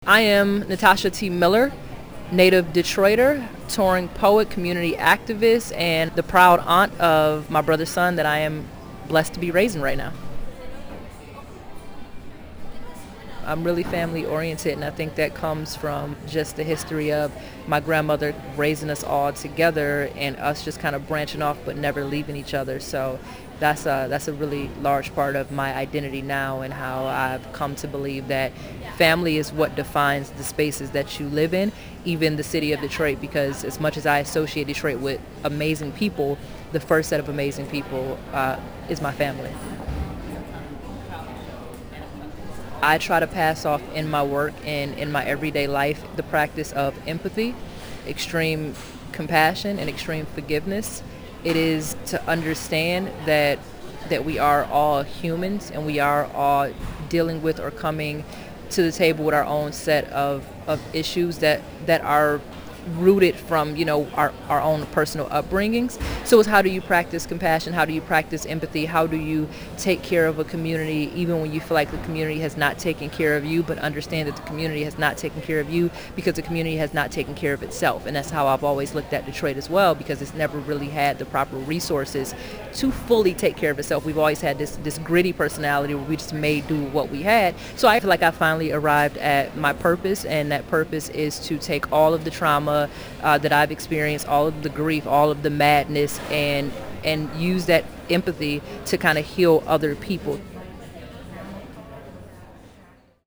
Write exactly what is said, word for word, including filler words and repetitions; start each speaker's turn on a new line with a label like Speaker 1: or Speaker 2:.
Speaker 1: I am Natasha T. Miller, native Detroiter, touring poet, community activist, and the proud aunt of my brother's son that I am blessed to be raising right now. I'm really family oriented, and I think that comes from just the history of my grandmother raising us all together and us just kind of branching off but never leaving each other. So that's a, that's a really large part of my identity now, and how I've come to believe that family is what defines the spaces that you live in, even the city of Detroit, because as much as I associate Detroit with amazing people, the first set of amazing people uh, is my family. I try to pass off in my work and in my everyday life the practice of empathy, extreme compassion, and extreme forgiveness. It is to understand that that we are all humans, and we are all dealing with or coming to the table with our own set of, of issues that, that are rooted from, you know, our, our own personal upbringings. So it's how do you practice compassion? How do you practice empathy? How do you take care of a community even when you feel like the community has not taken care of you, but understand that the community has not taken care of you because the community has not taken care of itself? And that's how I've always looked at Detroit as well, because it's never really had the proper resources to fully take care of itself. We've always had this, this gritty personality where we just made do what we had. So I feel like I finally arrived at my purpose, and that purpose is to take all of the trauma Uh, that I've experienced, all of the grief, all of the madness, and and use that empathy to kind of heal other people.